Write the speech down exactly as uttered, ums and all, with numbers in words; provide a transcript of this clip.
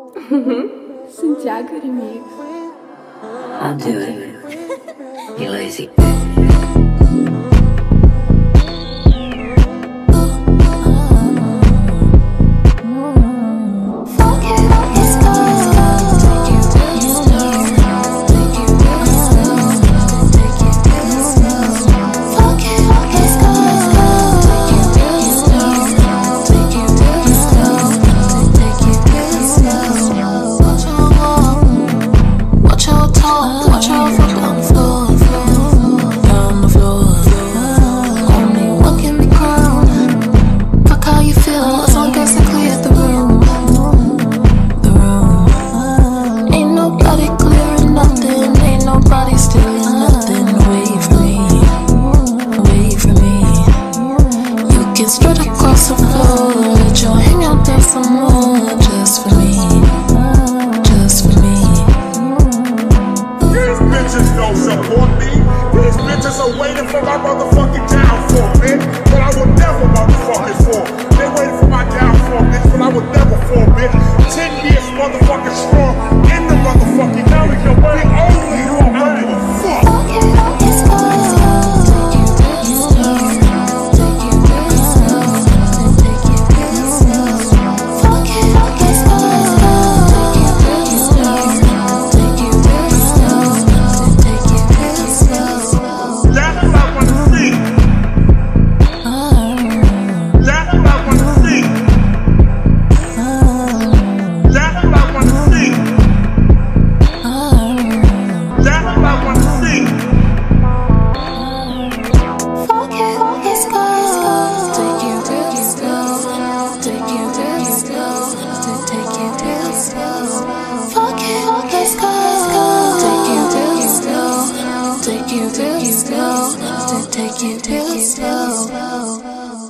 Santiago remix. I'll do it. You lazy. Straight across the floor, let your hang out there some more, just for me, just for me. These bitches don't support me. These bitches are waiting for my motherfucking downfall, bitch. But I will never motherfucking fall. They waiting for my downfall, bitch, but I will never fall, bitch. Ten years motherfucking strong in the motherfucking now we can wait only you are ready to fuck. Take you real slow, take you real slow.